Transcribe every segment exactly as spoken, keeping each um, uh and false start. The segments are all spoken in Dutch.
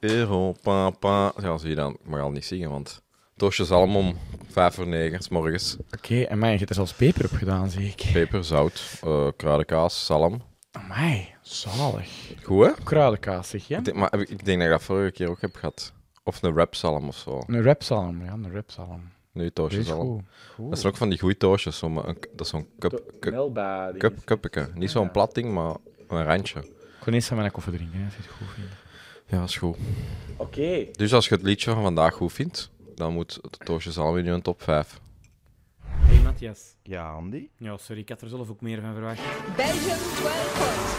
euro, pa, pa. Ja, zie je dan. Ik mag al niet zingen, want... Toosje zalm om vijf voor negen, 's morgens. Oké, okay, en mij, je hebt er zelfs peper op gedaan, zie ik. Peper, zout, uh, kruidenkaas, zalm. Amai, zalig. Goed, hè? Kruidenkaas, zeg je? Ik denk, maar ik denk dat ik dat vorige keer ook heb gehad. Of een rapzalm of zo. Een rapzalm, ja, een rapzalm. Nu toosje zalm. Goed. Goed. Dat zijn ook van die goeie toosjes. Zo, maar een, dat is zo'n cup, cup, cup, cuppeke. Niet zo'n plat ding, maar een randje. Ik kon eens van mijn koffie drinken, hè, als je het goed vindt. Ja, dat is goed. Oké. Okay. Dus als je het liedje van vandaag goed vindt, dan moet het toosje zalm in je top vijf. Hey Matthias. Ja, Andy? Ja, sorry, ik had er zelf ook meer van verwacht. Belgium twaalf points.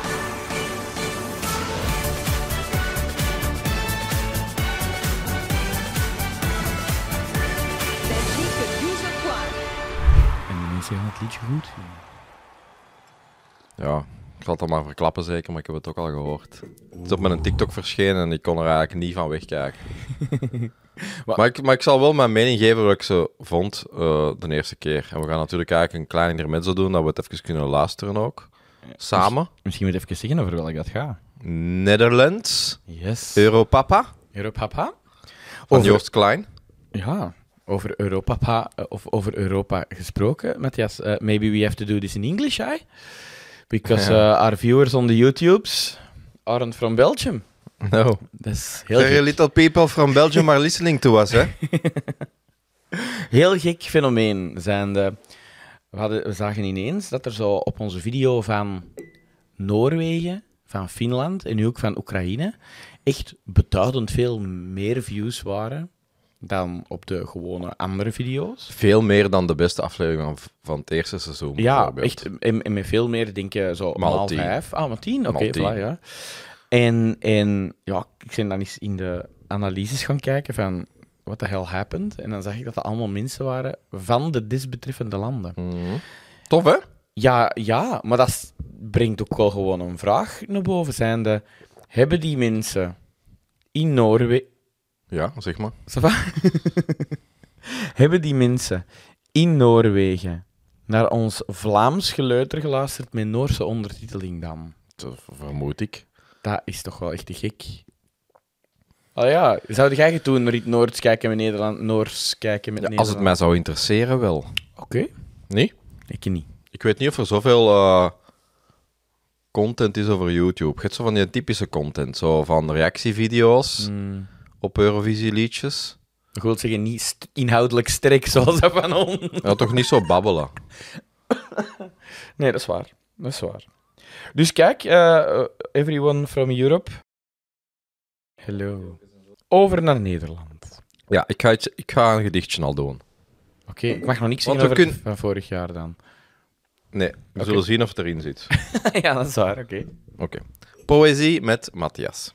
Belgique douze points. En de mensen gaan het liedje goed vinden. Ja, ik zal het dan maar verklappen zeker, maar ik heb het ook al gehoord. Het is op mijn TikTok verschenen en ik kon er eigenlijk niet van wegkijken. maar, ik, maar ik zal wel mijn mening geven wat ik ze vond uh, de eerste keer. En we gaan natuurlijk eigenlijk een klein intermezzo doen, dat we het even kunnen luisteren ook. Samen. Misschien, misschien moet je even zeggen over welk dat gaat. Netherlands. Yes. Europapa. Europapa. Van Over... Joost Klein. Ja, over Europapa, uh, of over Europa gesproken. Matthias, uh, maybe we have to do this in English, eh? Because uh, our viewers on the YouTubes aren't from Belgium. No. Dat is heel Very gek. little people from Belgium are listening to us, hè? Heel gek fenomeen zijn de... We, hadden, we zagen ineens dat er zo op onze video van Noorwegen, van Finland en nu ook van Oekraïne echt beduidend veel meer views waren dan op de gewone andere video's. Veel meer dan de beste aflevering van, van het eerste seizoen. Ja, echt. En, en met veel meer, denk je, zo Maal maal tien. vijf. Ah, maar tien? Oké, Maal okay, tien. ja. En, en ja, ik ben dan eens in de analyses gaan kijken van what the hell happened. En dan zag ik dat dat allemaal mensen waren van de desbetreffende landen. Mm. Tof, hè? Ja, ja, maar dat is- brengt ook wel gewoon een vraag naar boven. Zijnde, hebben die mensen in Noorwegen... Ja, zeg maar. Ça va? Hebben die mensen in Noorwegen naar ons Vlaams geleuter geluisterd met Noorse ondertiteling dan? Dat vermoed ik. Dat is toch wel echt te gek. Oh ja, zou jij het doen naar het Noords kijken met Nederland, Noors kijken met Ja, Nederland? als het mij zou interesseren, wel. Oké. Nee? Ik niet. Ik weet niet of er zoveel uh, content is over YouTube. Je hebt zo van die typische content, zo van reactievideo's Mm. op Eurovisie-liedjes. Ik wil zeggen, niet st- inhoudelijk sterk zoals dat van ons. Ja, toch niet zo babbelen. Nee, dat is waar. Dat is waar. Dus kijk, uh, everyone from Europe. Hello. Over naar Nederland. Ja, ik ga, iets, ik ga een gedichtje al doen. Oké, ik mag nog niks Want zeggen we over kun- van vorig jaar dan. Nee, we Oké. zullen zien of het erin zit. Ja, dat is waar, oké. Oké. Poëzie met Matthias.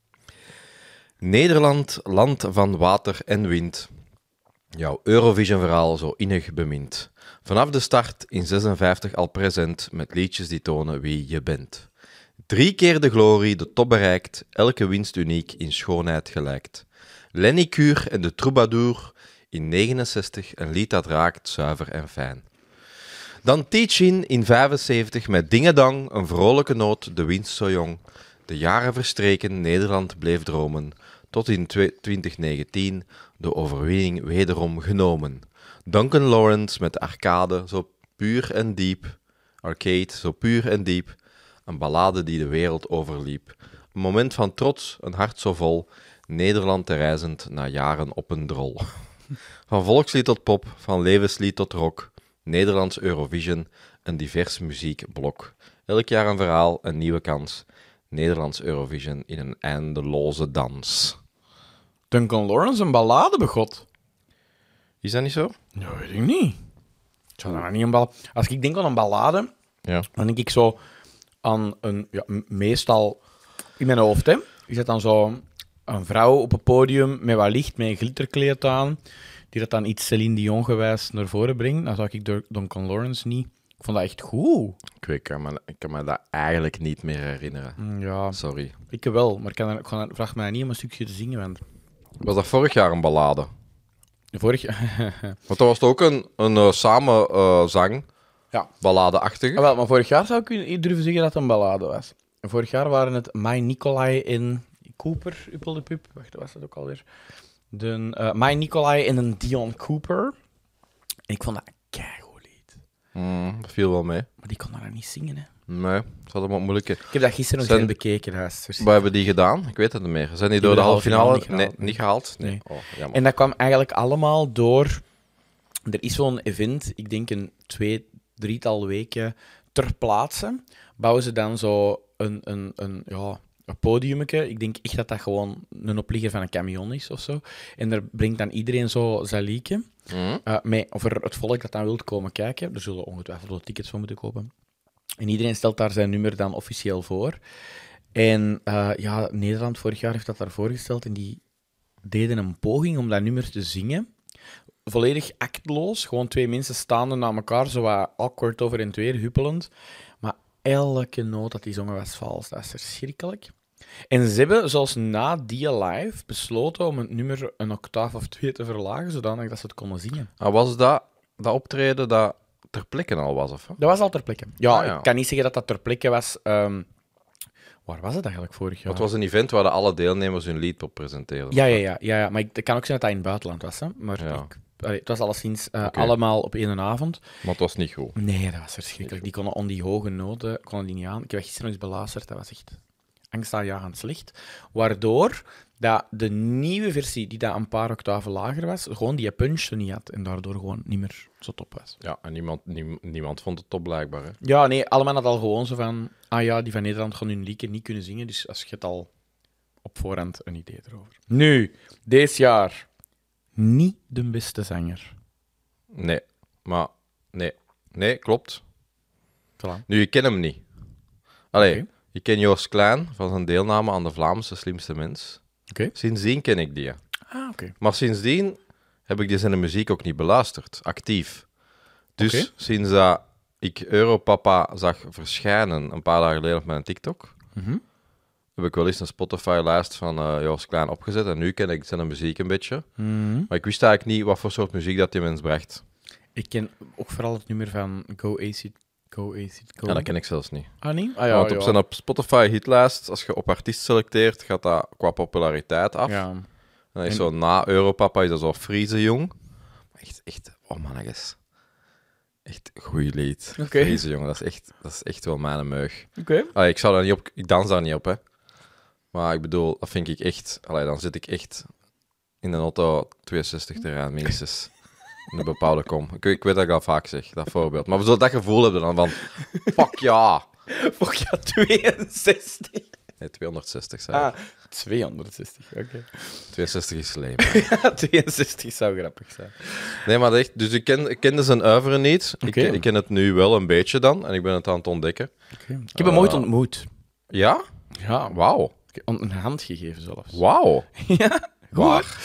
Nederland, land van water en wind. Jouw Eurovision-verhaal zo innig bemint. Vanaf de start in zesenvijftig al present met liedjes die tonen wie je bent. Drie keer de glorie, de top bereikt, elke winst uniek in schoonheid gelijkt. Lenny Kuur en de Troubadour in negenenzestig, een lied dat raakt, zuiver en fijn. Dan Teach-In in vijfenzeventig met Dingedang, een vrolijke noot, de winst zo jong. De jaren verstreken, Nederland bleef dromen, tot in twintig negentien de overwinning wederom genomen. Duncan Lawrence met de arcade, zo puur en diep. Arcade, zo puur en diep. Een ballade die de wereld overliep. Een moment van trots, een hart zo vol. Nederland te reizend na jaren op een drol. Van volkslied tot pop, van levenslied tot rock. Nederlands Eurovision, een divers muziekblok. Elk jaar een verhaal, een nieuwe kans. Nederlands Eurovision in een eindeloze dans. Duncan Lawrence, een ballade begot. Is dat niet zo? Nou, weet ik niet. Ik zou nou niet een bal... Als ik denk aan een ballade, Ja. dan denk ik zo aan een... Ja, m- meestal in mijn hoofd, hè. Is dat dan zo een vrouw op een podium met wat licht, met een glitterkleed aan, die dat dan iets Céline Dion gewijs naar voren brengt. Dan zou ik Dun- Duncan Lawrence niet... Ik vond dat echt goed. Ik, weet, ik, kan me, ik kan me dat eigenlijk niet meer herinneren. Mm, Ja, Sorry. ik wel. Maar ik, kan, ik kan, vraag mij niet om een stukje te zingen, want... Was dat vorig jaar een ballade? Vorig Want dat was ook een, een uh, samen uh, zang, Ja. ballade-achtige. Ah, wel, maar vorig jaar zou ik u durven zeggen dat het een ballade was. En vorig jaar waren het My Nicolai en... Ik Cooper, Uppel de Pup. Wacht, wat was dat ook alweer? De uh, Mike Nicolai en een Dion Cooper. En ik vond dat een keigoed lied. Mm, dat viel wel mee. Maar die kon daar niet zingen, hè. Nee, dat had hem moeilijk. Ik heb dat gisteren nog Zijn- eens bekeken. Dat was Wat hebben die gedaan? Ik weet het niet meer. Zijn die door de de halve halve finale? finale niet Nee, gehaald. niet gehaald? Nee. Oh, jammer. En dat kwam eigenlijk allemaal door... Er is zo'n event, ik denk een twee, drietal weken ter plaatse. Bouwen ze dan zo een, een, een, ja, een podiumke. Ik denk echt dat dat gewoon een opligger van een camion is of zo. En daar brengt dan iedereen zo zijn liedje. Mm. Uh, mee, voor het volk dat dan wilt komen kijken. Er zullen ongetwijfeld wel tickets voor moeten kopen. En iedereen stelt daar zijn nummer dan officieel voor. En uh, ja, Nederland vorig jaar heeft dat daarvoor gesteld. En die deden een poging om dat nummer te zingen. Volledig actloos. Gewoon twee mensen staande naar elkaar, zo wat awkward over en weer, huppelend. Maar elke noot dat die zongen was vals. Dat is verschrikkelijk. En ze hebben, zoals na die live, besloten om het nummer een octaaf of twee te verlagen, zodanig dat ze het konden zingen. Ah, was dat, dat optreden dat ter plekke al was? Of? Dat was al ter plekke. Ja, Ah, ja. ik kan niet zeggen dat dat ter plekke was. Um, waar was het eigenlijk vorig jaar? Het was een event waar de alle deelnemers hun lied op presenteerden. Ja, ja, ja, ja, ja. Maar ik, het kan ook zijn dat dat in het buitenland was. Hè? Maar Ja. ik, allee, het was alleszins uh, Oké. allemaal op één avond. Maar het was niet goed. Nee, dat was verschrikkelijk. Die konden on die hoge noten konden die niet aan. Ik heb dat gisteren nog eens beluisterd. Dat was echt angstaanjagend slecht. Waardoor dat de nieuwe versie, die dat een paar octaven lager was, gewoon die punch er niet had. En daardoor gewoon niet meer zo top was. Ja, en niemand, nie- niemand vond het top blijkbaar. Hè? Ja, nee, allemaal had al gewoon zo van... Ah ja, die van Nederland gaan hun liedje niet kunnen zingen. Dus als je het al op voorhand een idee erover. Nu, dit jaar... Niet de beste zanger. Nee, maar nee. Nee, klopt. Voilà. Nu, ik ken hem niet. Allee, Oké. ik ken Joost Klein van zijn deelname aan de Vlaamse Slimste Mens. Oké. Sindsdien ken ik die. Ah, oké. Maar sindsdien heb ik die zijn muziek ook niet beluisterd, actief. Dus Oké. sinds dat ik Europapa zag verschijnen een paar dagen geleden op mijn TikTok, Mhm. heb ik wel eens een Spotify-lijst van eh Joost Klein opgezet. En nu ken ik zijn muziek een beetje. Mhm. Maar ik wist eigenlijk niet wat voor soort muziek dat die mens bracht. Ik ken ook vooral het nummer van Go Acid, Go Acid, Go. Ja, dat ken ik zelfs niet. Ah, niet? Ah, ja, Want op ja. zijn op Spotify-hitlijst, als je op artiest selecteert, gaat dat qua populariteit af. Ja. En dan is En- zo na Europapa is dat zo Friese jong. Echt, echt, oh mannetjes. Echt een goed lied. Oké. Friese jong, dat is echt, dat is echt wel mijn meug. Oké. Allee, ik zou daar niet op, ik dans daar niet op, hè. Maar ik bedoel, dat vind ik echt, allee, dan zit ik echt in een auto tweehonderdzestig terrein, minstens. In een bepaalde kom. Ik, ik weet dat ik al vaak zeg, dat voorbeeld. Maar we zullen dat gevoel hebben dan van, fuck ja. Fuck ja, tweeënzestig. Nee, tweehonderdzestig zei ik. Ah, tweehonderdzestig, oké. tweeënzestig is slim. tweeënzestig zou grappig zijn. Nee, maar echt, dus ik, ken, ik kende zijn oeuvre niet. Oké. Ik, ik ken het nu wel een beetje dan. En ik ben het aan het ontdekken. Okay. Ik heb hem ooit Uh, ontmoet. Ja? Ja, Wauw. ik heb een hand gegeven zelfs. Wauw. Ja, Waar?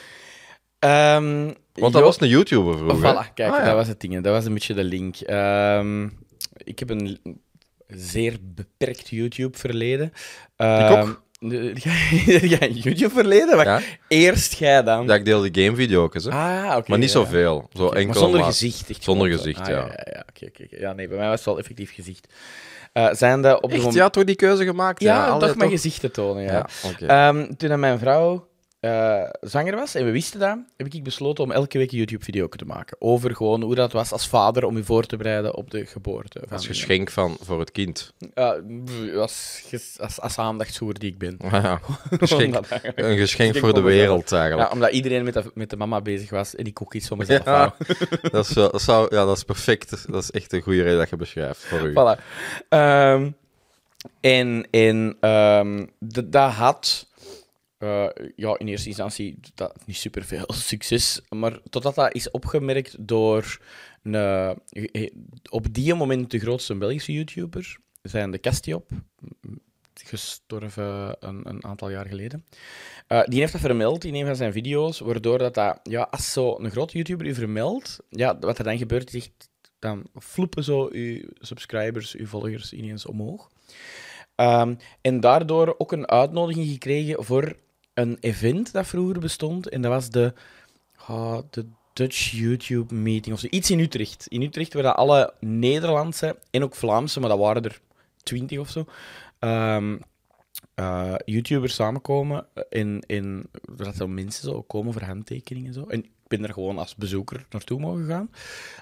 Ehm, Want dat Jo- was een YouTuber vroeger. Voilà, kijk, Ah, ja. dat was het ding. Dat was een beetje de link. Ehm, ik heb een zeer beperkt YouTube-verleden. Ik ook. Ja, een YouTube-verleden? Maar Ja? eerst jij dan. Ja, ik deelde gamevideo's, hè. Ah, oké. maar niet ja. zoveel. Zo Oké, enkel, maar zonder maar- gezicht. Echt zonder gewoon zo. gezicht, Ah, ja. Ja, ja, ja. Oké, oké, oké. Ja, nee, bij mij was het wel effectief gezicht. Uh, zijn de op de Echt, mom- ja, toch die keuze gemaakt? Ja, allee, toch mijn toch? gezicht te tonen, ja. Ja, oké. Ehm, toen dat mijn vrouw eh, zwanger was en we wisten dat, heb ik besloten om elke week een YouTube-video te maken. Over gewoon hoe dat was als vader om je voor te bereiden op de geboorte. Van, Als geschenk van, voor het kind. Uh, als, ges- als, als aandachtshoer die ik ben. Ah, ja. Geschenk, Omdat eigenlijk- een geschenk Geschenk voor de voor mezelf. wereld, eigenlijk. Ja, omdat iedereen met de, met de mama bezig was en ik ook iets voor mezelf Ja, wou. dat, is, wel- dat, zou, ja, dat is perfect. Dat is echt een goede reden dat je beschrijft voor u. Voilà. Ehm, en en ehm, d- dat had eh, ja, in eerste instantie dat, niet superveel succes, maar totdat dat is opgemerkt door een, eh, op die moment de grootste Belgische YouTuber, zijn de Castiop, gestorven een, een aantal jaar geleden. Uh, die heeft dat vermeld in een van zijn video's, waardoor dat, dat ja, als zo'n grote YouTuber u vermeldt, ja, wat er dan gebeurt, is echt, dan floepen zo uw subscribers, uw volgers ineens omhoog. Um, en daardoor ook een uitnodiging gekregen voor een event dat vroeger bestond, en dat was de, oh, de Dutch YouTube Meeting, of zo. Iets in Utrecht. In Utrecht waar dat alle Nederlandse en ook Vlaamse, maar dat waren er twintig of zo, um, uh, YouTubers samenkomen en, en dat er mensen zo komen voor handtekeningen en zo. En ik ben er gewoon als bezoeker naartoe mogen gaan.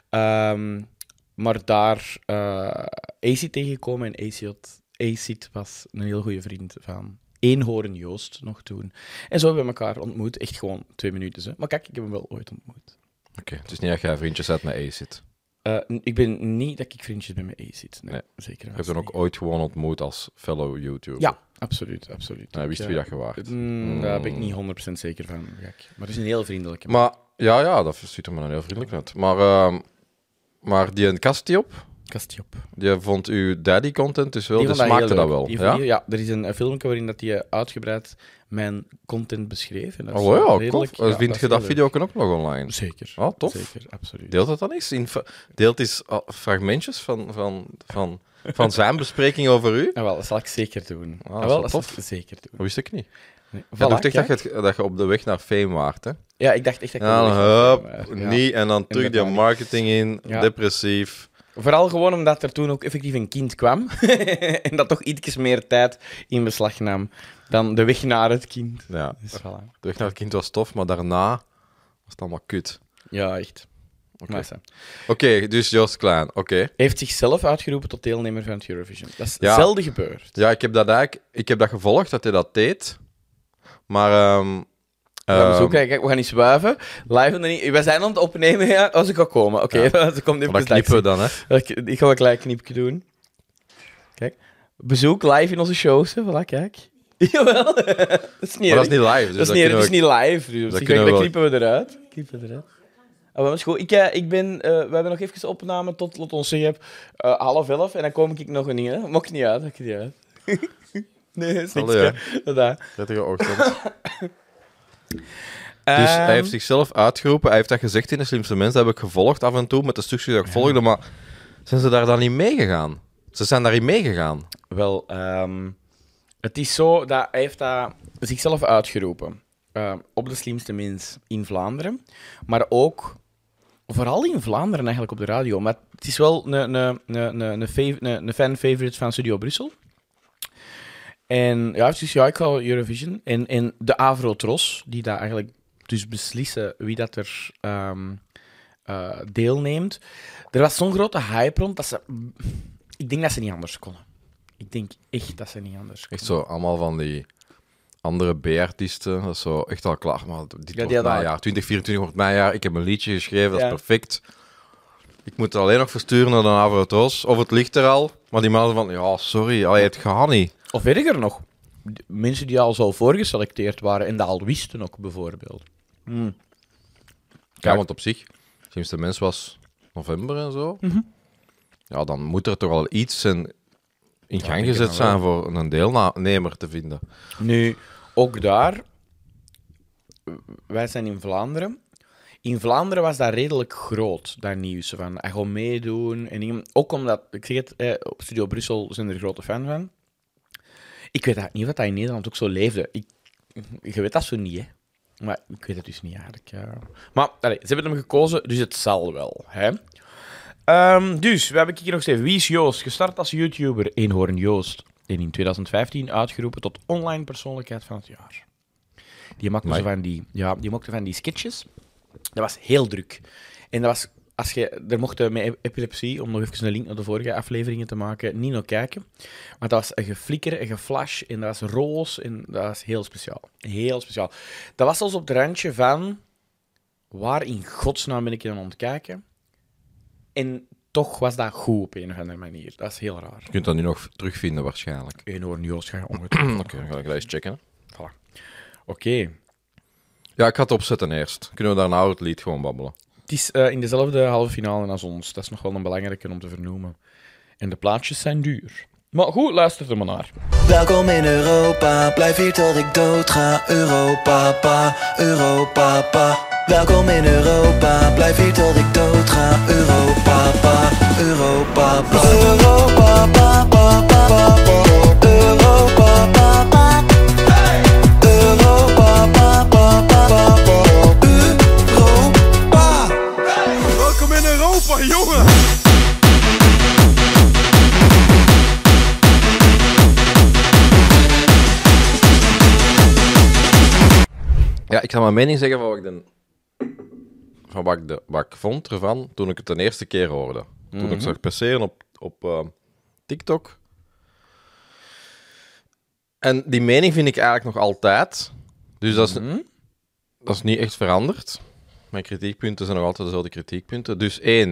Um, maar daar uh, Acid tegengekomen en Acid, Acid was een heel goede vriend van Eenhoorn Joost nog toen. En zo hebben we elkaar ontmoet. Echt gewoon twee minuten. Hè. Maar kijk, ik heb hem wel ooit ontmoet. Oké, okay, het is niet dat jij vriendjes hebt met Acid. Uh, ik ben niet dat ik vriendjes ben met Acid. Nee, nee. Zeker. Je hebt hem ook ooit gewoon ontmoet als fellow YouTuber. Ja, absoluut. absoluut. Hij wist ja. wie dat je waard. Mm, mm. Daar ben ik niet honderd procent zeker van. Gek. Maar het is een heel vriendelijke man. Maar ja, ja, dat ziet er maar een heel vriendelijk uit. Maar, uh, maar die een kastje op, kastje op. die vond uw daddy content dus wel, die die dat smaakte dat wel. Die ja? video, ja, er is een, een filmpje waarin dat hij uitgebreid mijn content beschreef. En dat is oh ja, redelijk, cool. ja, Vind dat je dat heel video ook nog online? Zeker. Oh, tof. Zeker, absoluut. Deelt het dan eens? In, deelt eens uh, fragmentjes van, van, van, van zijn bespreking over u? Ja, wel, dat zal ik zeker doen. Ah, Ah, dat wel, is dat tof. zal ik zeker doen. Dat wist ik niet. Nee. Je Voilà, dacht echt kijk. dat je, het- dat je op de weg naar fame waart, hè? Ja, ik dacht echt dat ik Ja, wel dan weg hup, was. Ja. niet, en dan terug die Inderdaad. marketing in, Ja. depressief. Vooral gewoon omdat er toen ook effectief een kind kwam. En dat toch iets meer tijd in beslag nam dan de weg naar het kind. Ja, Dus voilà. de weg naar het kind was tof, maar daarna was het allemaal kut. Ja, echt. Oké, Maar zo. okay, dus Joost Klein, oké. Hij heeft zichzelf uitgeroepen tot deelnemer van het Eurovision. Dat is Ja. zelden gebeurd. Ja, ik heb dat eigenlijk ik heb dat gevolgd, dat hij dat deed. Maar... ehm We gaan ehm, zoeken. Kijk, we gaan niet wuiven. Live en niet. We zijn aan het opnemen, ja, als ik ga komen. Oké, Ja. ze komt even dat knippen we dan, hè. Ik, ik ga wel een klein knipje doen. Kijk. Bezoek live in onze shows. Hè. Voilà, kijk. Jawel. dat is niet Maar dat is erg. niet live. Dus dat is dat niet, kunnen dat is we- niet live. Dus dat ik kunnen denk, we dat knippen we eruit. Knippen we eruit. Ah, maar dat is goed. Ik, eh, ik ben... eh, we hebben nog even opname tot, laat ons zeggen, uh, half elf. En dan kom ik nog een hè. Maakt niet uit. Maakt niet uit. nee, dat is niks. Allee, hè. Dat. Prettige ochtend. Dus hij heeft zichzelf uitgeroepen. Hij heeft dat gezegd in de slimste mensen. Dat heb ik gevolgd af en toe met de stukjes dat ik volgde. Maar zijn ze daar dan niet meegegaan? Ze zijn daarin meegegaan. Wel, ehm, het is zo dat hij heeft dat zichzelf uitgeroepen uh, op de slimste mens in Vlaanderen, maar ook vooral in Vlaanderen eigenlijk op de radio. Maar het is wel een, een, een, een, een, fav- een, een fan-favorite van Studio Brussel. En ja, hij heeft dus ja, ik ga Eurovision. En, en de Avrotros, die daar eigenlijk dus beslissen wie dat er ehm, uh, deelneemt. Er was zo'n grote hype rond dat ze... Ik denk dat ze niet anders konden. Ik denk echt dat ze niet anders konden. Echt zo, allemaal van die andere B-artiesten. Dat is zo echt al klaar. Maar dit Ja, wordt die hadden mijn al- jaar. twintig vierentwintig wordt mijn jaar. Ik heb een liedje geschreven, dat Ja. is perfect. Ik moet het alleen nog versturen naar de Avrotros. Of het ligt er al. Maar die mannen van, ja, sorry, allee, het gaat niet. Of erger nog, d- mensen die al zo voorgeselecteerd waren en dat al wisten ook, bijvoorbeeld. Hmm. Ja, want op zich, sinds de mens was november en zo. Mhm. Ja, dan moet er toch al iets in, in Ja, gang denk gezet het wel. zijn voor een deelnemer te vinden. Nu, ook daar, wij zijn in Vlaanderen. In Vlaanderen was dat redelijk groot, dat nieuws. Van, hij gaat meedoen. En dingen. Ook omdat, ik zeg het, eh, op Studio Brussel zijn er grote fan van. Ik weet eigenlijk niet wat dat in Nederland ook zo leefde. Ik, je weet dat zo niet, hè. Maar ik weet het dus niet eigenlijk. Ja. Maar allee, ze hebben hem gekozen, dus het zal wel. Hè? Ehm, dus, we hebben hier nog steeds. Wie is Joost? Gestart als YouTuber Eenhoorn Joost. En in twintig vijftien uitgeroepen tot online persoonlijkheid van het jaar. Die maakte, Amai. zo van die, ja, die maakte van die sketches. Dat was heel druk. En dat was... Als je, er mocht met epilepsie, om nog even een link naar de vorige afleveringen te maken, niet naar kijken. Want dat was een geflikker, een geflash, en dat was roos, en dat was heel speciaal. Heel speciaal. Dat was zelfs op het randje van, waar in godsnaam ben ik aan het kijken? En toch was dat goed op een of andere manier. Dat is heel raar. Je kunt dat nu nog terugvinden waarschijnlijk. Eenhoorn Joost ga je ongetwijfeld. Oké, dan ga ik dat eens checken. hè. Oké. Ja, ik ga het opzetten eerst. Kunnen we daarna het lied gewoon babbelen? Het is eh, in dezelfde halve finale als ons. Dat is nog wel een belangrijke om te vernoemen. En de plaatjes zijn duur. Maar goed, luister er maar naar. Welkom in Europa, blijf hier tot ik dood ga. Europa, pa, Europa, pa. Welkom in Europa, blijf hier tot ik dood ga. Europa, pa, Europa, pa. Europa, pa, pa, pa, pa, pa. Europa, pa, pa. Europa, pa, pa, pa, pa, pa. Europa. Welkom in Europa, jongen! Ja, ik ga mijn mening zeggen van wat ik, de, van wat ik, de, wat ik vond ervan toen ik het de eerste keer hoorde. Toen Mhm. ik zag passeren op, op uh, TikTok. En die mening vind ik eigenlijk nog altijd. Dus dat is, Mhm. dat is niet echt veranderd. Mijn kritiekpunten zijn nog altijd dezelfde kritiekpunten. Dus één.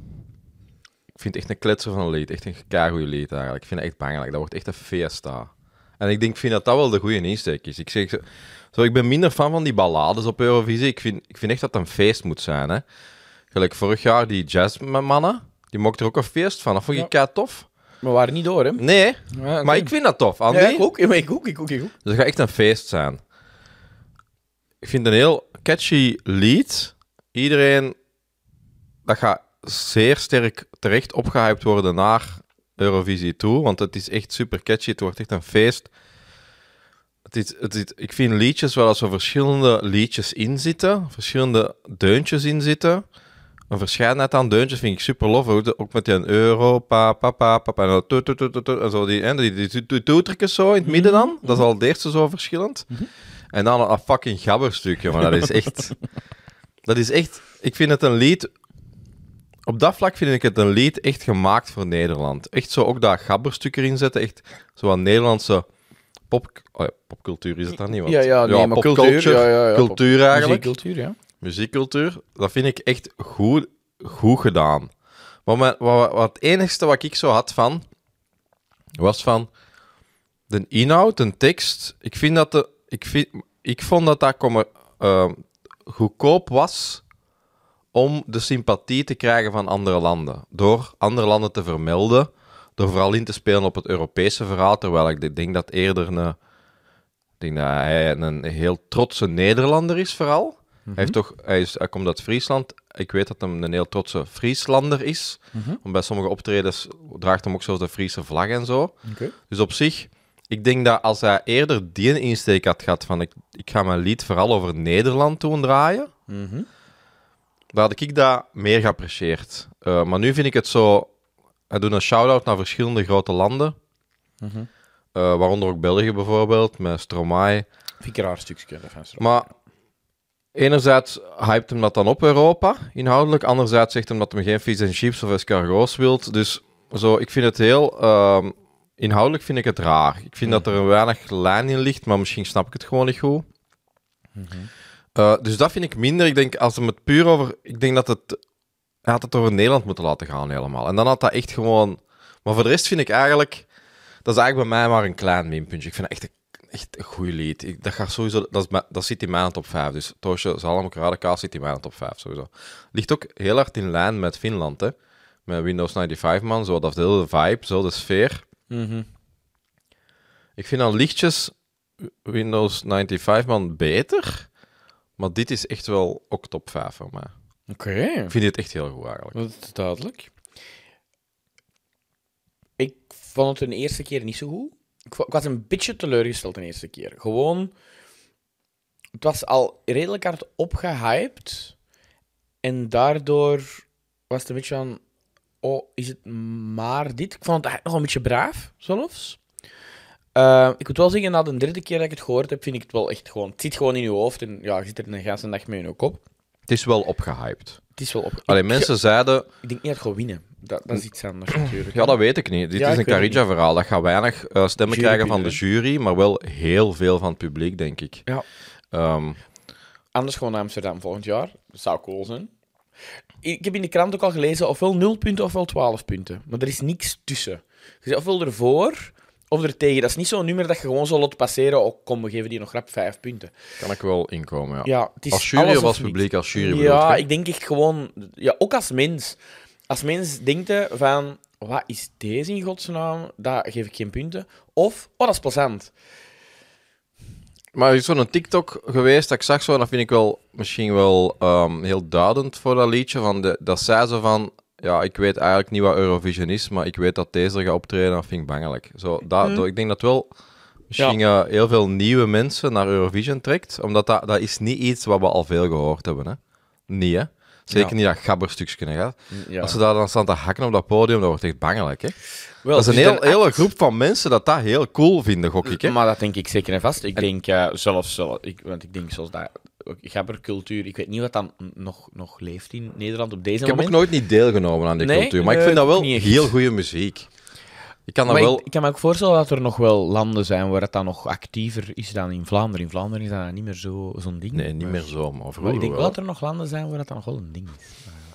Ik vind het echt een kletser van een lied. Echt een keigoed lied eigenlijk. Ik vind het echt bangelijk. Dat wordt echt een fiesta. En ik denk, vind dat dat wel de goede insteek is. Ik, zeg, zo, zo, ik ben minder fan van die ballades op Eurovisie. Ik vind, ik vind echt dat het een feest moet zijn. Hè. Gelijk vorig jaar die jazzmannen. Die mochten er ook een feest van. Dat vond ik Ja. kei tof. We waren niet door, hè? Nee, Ja, oké. maar ik vind dat tof. Andy? Ja, ik ook. Ja, maar ik ook, ik ook, ik ook. Dus het gaat echt een feest zijn. Ik vind het een heel catchy lied. Iedereen... Dat gaat zeer sterk terecht opgehyped worden naar Eurovisie toe. Want het is echt super catchy. Het wordt echt een feest. Het is, het is, ik vind liedjes wel als er verschillende liedjes in zitten. Verschillende deuntjes in zitten. Een verscheidenheid aan deuntjes vind ik super lof. Ook met die Europa, papa, papa. En, dan toet, toet, toet, toet, en zo die, en die, die, die, die toetertjes zo in het midden dan. Dat is al het eerste zo verschillend. En dan een, een fucking gabberstukje. Maar dat is echt... Dat is echt... Ik vind het een lied... Op dat vlak vind ik het een lied echt gemaakt voor Nederland. Echt zo ook dat gabberstuk erin zetten. Echt zo'n Nederlandse pop... Oh ja, popcultuur is het dan niet? Want, Ja, ja, nee, maar cultuur, popculture, ja, ja, ja, cultuur pop- eigenlijk. Muziekcultuur, ja. Muziekcultuur, dat vind ik echt goed, goed gedaan. Maar mijn, wat, wat het enigste wat ik zo had van, was van de inhoud, de tekst. Ik vind dat de, ik, vind, ik vond dat dat kommer, uh, goedkoop was om de sympathie te krijgen van andere landen. Door andere landen te vermelden, door vooral in te spelen op het Europese verhaal, terwijl ik denk dat eerder een, ik denk dat hij een heel trotse Nederlander is vooral. Hij, heeft toch, hij, is, hij komt uit Friesland. Ik weet dat hij een heel trotse Frieslander is. Mhm. Want bij sommige optredens draagt hij ook zelfs de Friese vlag en zo. Oké. Dus op zich, ik denk dat als hij eerder die insteek had gehad van ik, ik ga mijn lied vooral over Nederland doen draaien, Mhm. dan had ik dat meer geapprecieerd. Uh, maar nu vind ik het zo... Hij doet een shout-out naar verschillende grote landen. Mhm. Uh, waaronder ook België bijvoorbeeld, met Stromae. Vind ik een raar stukje. Dat van Stromae. Maar enerzijds hypt hem dat dan op Europa, inhoudelijk. Anderzijds zegt hem dat hij geen fish and chips of escargots wilt. Dus zo, ik vind het heel... Uh, inhoudelijk vind ik het raar. Ik vind Mhm. dat er een weinig lijn in ligt, maar misschien snap ik het gewoon niet goed. Mhm. Uh, dus dat vind ik minder. Ik denk, als hem het puur over... Ik denk dat het... Hij had het over Nederland moeten laten gaan helemaal. En dan had dat echt gewoon... Maar voor de rest vind ik eigenlijk... Dat is eigenlijk bij mij maar een klein minpuntje. Ik vind het echt een, echt een goed lied. Ik, dat, gaat sowieso, dat, is, mijn- dat zit in mijn top vijf. Dus Toosje, Zalm, Kaas zit in mijn top vijf sowieso. Ligt ook heel hard in lijn met Finland, hè. Met Windows vijfennegentig man, zo dat hele vibe, zo de sfeer. Mhm. Ik vind dan lichtjes Windows vijfennegentig man beter. Maar dit is echt wel ook top vijf voor mij. Oké. Ik vind dit echt heel goed eigenlijk. Dat is duidelijk. Ik vond het de eerste keer niet zo goed. Ik, vo- ik was een beetje teleurgesteld de eerste keer. Gewoon... Het was al redelijk hard opgehyped. En daardoor was het een beetje van... Oh, is het maar dit? Ik vond het eigenlijk nog een beetje braaf, zelfs. Eh, ik moet wel zeggen, na de derde keer dat ik het gehoord heb, vind ik het wel echt gewoon... Het zit gewoon in je hoofd en ja, je zit er een ganse dag mee in je kop. Het is wel opgehyped. Het is wel op... Alleen ik, mensen zeiden... Ik denk niet dat het gaat winnen. Dat, dat is iets anders natuurlijk. Ja, dat weet ik niet. Dit Ja, is ik een weet het niet. Carija-verhaal. Dat gaat weinig uh, stemmen krijgen van de Jurypunten, jury, maar wel heel veel van het publiek, denk ik. Ja. Ehm, Anders gewoon naar Amsterdam volgend jaar. Dat zou cool zijn. Ik heb in de krant ook al gelezen, ofwel nul punten ofwel twaalf punten. Maar er is niks tussen. Je zit ofwel ervoor of er tegen. Dat is niet zo'n nummer dat je gewoon zo laat passeren. Oh, kom, we geven die nog rap vijf punten. kan ik wel inkomen, ja. Ja, het is Als jury alles of als niks. publiek? Als jury bedoel Ja, je? ik denk echt gewoon... Ja, ook als mens. Als mens denkt je van... Wat is deze in godsnaam? Daar geef ik geen punten. Of, oh, dat is plezant. Maar er is zo'n TikTok geweest dat ik zag zo, en dat vind ik wel misschien wel ehm, heel duidend voor dat liedje. Van de, dat zei ze van, ja, ik weet eigenlijk niet wat Eurovision is, maar ik weet dat deze gaat optreden, dat vind ik bangelijk. Zo, dat, Hmm. Ik denk dat wel misschien eh, heel veel nieuwe mensen naar Eurovision trekt, omdat dat, dat is niet iets wat we al veel gehoord hebben. Hè? Niet, hè? Zeker Ja. niet dat gabberstukje. Hè. Ja. Als ze daar dan staan te hakken op dat podium, dat wordt echt bangelijk. Hè. Wel, Dat is een dus heel, de hele act- groep van mensen dat dat heel cool vinden, gok ik. Hè. Maar dat denk ik zeker en vast. Ik denk uh, zelfs, zelf, ik, want ik denk zoals dat gabbercultuur, ik weet niet wat dan nog, nog leeft in Nederland op deze Ik heb moment. ook nooit niet deelgenomen aan die Nee, cultuur, maar ik nee, vind dat wel niet echt. heel goede muziek. Ik kan dat Maar wel... ik, ik kan me ook voorstellen dat er nog wel landen zijn waar het dan nog actiever is dan in Vlaanderen. In Vlaanderen is dat niet meer zo, zo'n ding. Nee, niet Maar- meer zo, maar Maar vroeger ik denk wel wel. dat er nog landen zijn waar dat dan nog wel een ding is.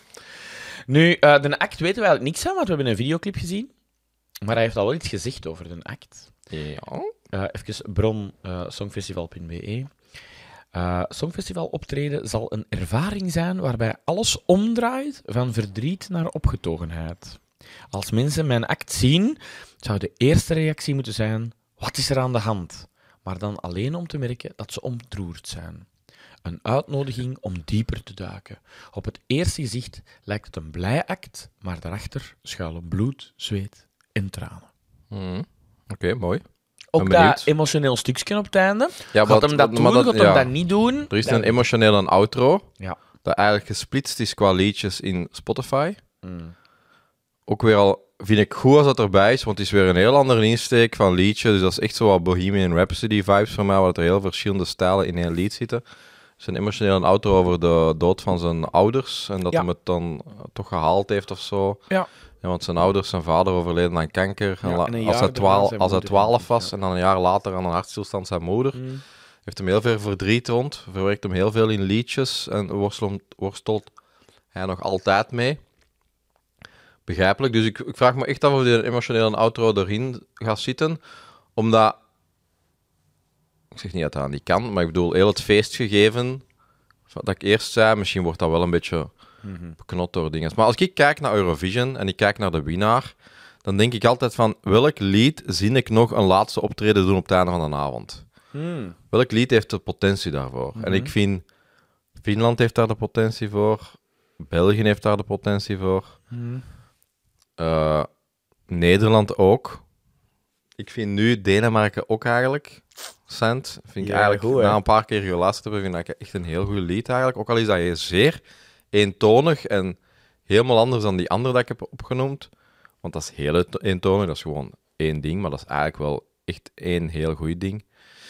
Nu, uh, de act weten we eigenlijk niks van, want we hebben een videoclip gezien. Maar hij heeft al wel iets gezegd over de act. Ja. Uh, even bron uh, songfestival punt b e. Uh, Songfestival optreden zal een ervaring zijn waarbij alles omdraait van verdriet naar opgetogenheid. Als mensen mijn act zien, zou de eerste reactie moeten zijn: wat is er aan de hand? Maar dan alleen om te merken dat ze ontroerd zijn. Een uitnodiging om dieper te duiken. Op het eerste gezicht lijkt het een blij act, maar daarachter schuilen bloed, zweet en tranen. Mhm. Oké, okay, mooi. Ook Ben benieuwd. dat emotioneel stukje op het einde. Ja, Gaat wat- hem dat wat- doen, maar dat- gaat hem ja. dat niet doen? Er is Dan- een emotionele outro, Ja. dat eigenlijk gesplitst is qua liedjes in Spotify. Mm. Ook weer al, vind ik goed als dat erbij is, want het is weer een heel andere insteek van liedje. Dus dat is echt zo wat Bohemian Rhapsody vibes voor mij, waar er heel verschillende stijlen in één lied zitten. Er is een emotionele outro over de dood van zijn ouders en dat Ja. hij het dan uh, toch gehaald heeft of zo. Ja. Ja, want zijn ouders, zijn vader overleden aan kanker. En Ja, la- en een als jaar hij, daarna twaal, zijn als hij moeder, twaalf denk ik, was ja. en dan een jaar later aan een hartstilstand zijn moeder, Mm. heeft hem heel veel verdriet rond. Verwerkt hem heel veel in liedjes en worstelt, worstelt hij nog altijd mee. Begrijpelijk. Dus ik, ik vraag me echt af of die emotionele outro erin gaat zitten. Omdat... Ik zeg niet dat dat niet kan, maar ik bedoel, heel het feestgegeven dat ik eerst zei, misschien wordt dat wel een beetje beknot door dingen. Maar als ik kijk naar Eurovision en ik kijk naar de winnaar, dan denk ik altijd van, welk lied zin ik nog een laatste optreden doen op het einde van de avond? Mm. Welk lied heeft de potentie daarvoor? En ik vind, Finland heeft daar de potentie voor, België heeft daar de potentie voor, Eh, Nederland ook. Ik vind nu Denemarken ook eigenlijk, Sant, vind ik Ja, eigenlijk, goed, hè? na een paar keer geluisterd te hebben, vind ik echt een heel goed lied eigenlijk. Ook al is dat zeer eentonig en helemaal anders dan die andere dat ik heb opgenoemd. Want dat is heel eentonig, dat is gewoon één ding, maar dat is eigenlijk wel echt één heel goed ding.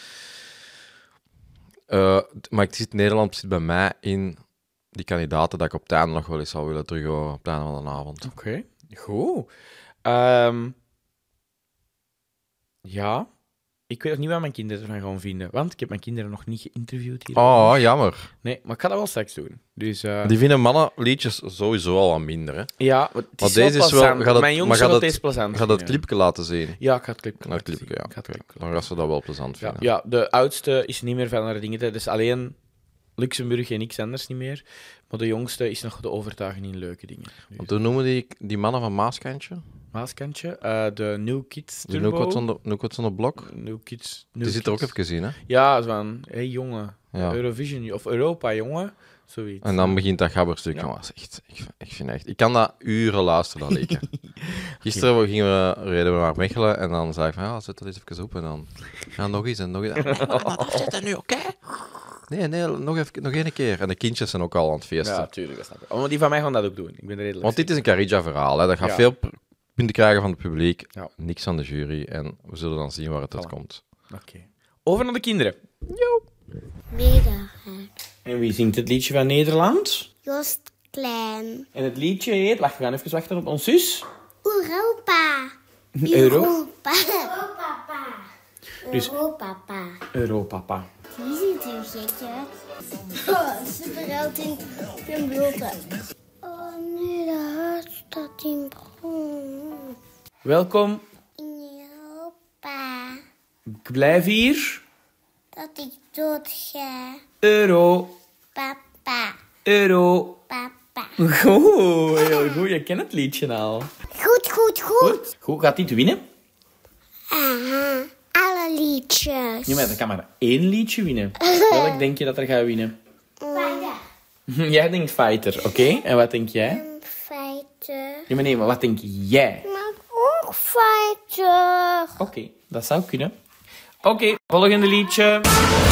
Uh, maar ik zit, Nederland zit bij mij in die kandidaten dat ik op het einde nog wel eens zou willen terug op het einde van de avond. Oké, goed. Ehm, ja, ik weet nog niet wat mijn kinderen ervan gaan vinden, want ik heb mijn kinderen nog niet geïnterviewd hier. Oh, jammer. Nee, maar ik ga dat wel straks doen. Dus, eh, Die vinden mannenliedjes sowieso al wat minder. Hè? ja, het is Maar wel deze is wel... plezant. Gaat het, Mijn jongens maar gaat zullen het, deze plezant gaat het vinden. clipje laten zien? Ja, ik ga het clipje Nou, laten clipje, zien. ja. Ik ga het clipje Dan gaan ze dat wel plezant Ja, vinden. ja, de oudste is niet meer van haar dingen. Het is alleen Luxemburg en niks anders niet meer. Maar de jongste is nog de overtuiging in leuke dingen. Dus, Want hoe noemen die, die mannen van Maaskantje? Maaskantje, eh, de New Kids Die Turbo. Noekwots on, Noekwots on the Blok? New Kids. Die New zit er ook Kids. even gezien, hè? Ja, zo van, hé hey, jongen, Ja. Eurovision, of Europa, jongen. Zoiets. En dan begint dat gabberstuk. Ja. Ja. Dat is echt, ik, ik vind echt... Ik kan dat uren luisteren, dat liedje. Gisteren gingen we, reden we naar Mechelen en dan zei ik van, ja, zet dat eens even op. En dan, ja, nog eens en nog eens. Nee, maar wat zit dat nu, oké? Nee, nee, nog, even, nog één keer. En de kindjes zijn ook al aan het feesten. Ja, tuurlijk, dat snap ik. Oh, maar die van mij gaan dat ook doen. Ik ben er redelijk Want dit is een Carija-verhaal. Hè. Dat gaat Ja. veel pr- punten krijgen van het publiek. Ja. Niks aan de jury. En we zullen dan zien waar het uit Voilà. komt. zeker. Oké. Over naar de kinderen. Middag. En wie zingt het liedje van Nederland? Joost Klein. En het liedje heet... Wacht, we gaan even wachten op ons zus. Europa. Euro. Europa. Europa. Dus- Europa. Europapa. Die ziet er gek uit. Oh, super oud in zijn blote. Oh nee, de huis staat in brand. Welkom. In Europa. Ik blijf hier. Dat ik dood ga. Euro. Papa. Euro. Papa. Goed, heel goed. Je kent het liedje al. Goed, goed, goed. Goed. Goed, gaat dit winnen? Aha. Alle liedjes. Ja, maar dan kan maar één liedje winnen. Welk denk je dat er gaat winnen? Jij denkt Fighter, oké? En wat denk jij? Een fighter. Ja, maar nee, maar wat denk jij? Maar ook fighter. Oké, dat zou kunnen. Oké, volgende liedje.